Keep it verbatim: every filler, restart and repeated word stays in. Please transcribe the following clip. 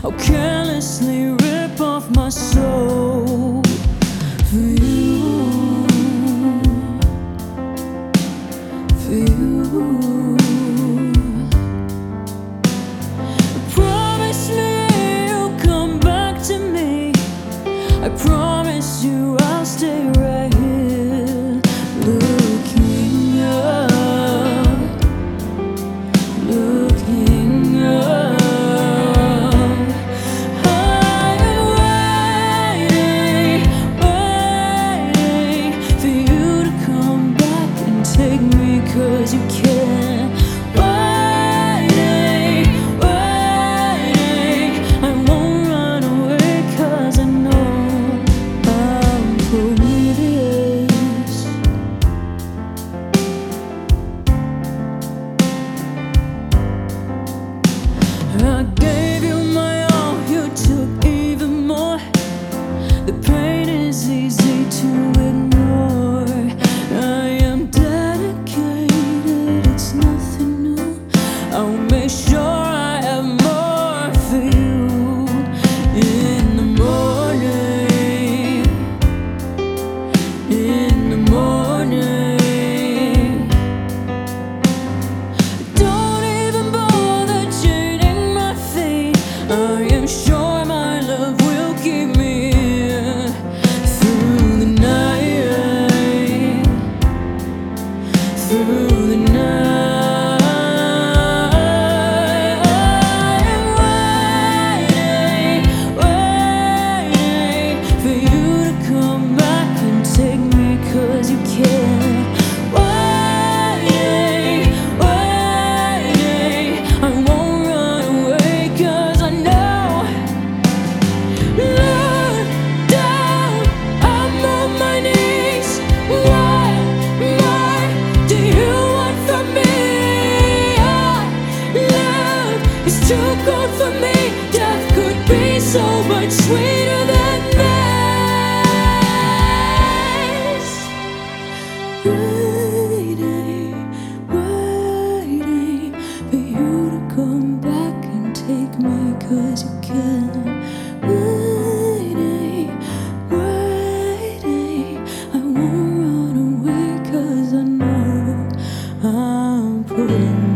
I'll carelessly rip off my soul for you, for you. Promise me you'll come back to me. I promise you I'll stay right here, looking up, looking up. I am waiting, waiting for you to come back and take me, 'cause you can. I gave you my all, you took even more. The pain is easy to ignore. I am dedicated, it's nothing new. I'll make sure I have more for you in the morning, in the morning. I am sure my love will keep me here through the night, through the night. I am waiting, waiting for you to come back and take me, 'cause you can. Waiting, waiting, I won't run away, 'cause I know. It's too cold for me. Death could be so much sweeter than this. Waiting, waiting for you to come back and take me, 'cause you can. Waiting, waiting, I won't run away, 'cause I know I'm pulling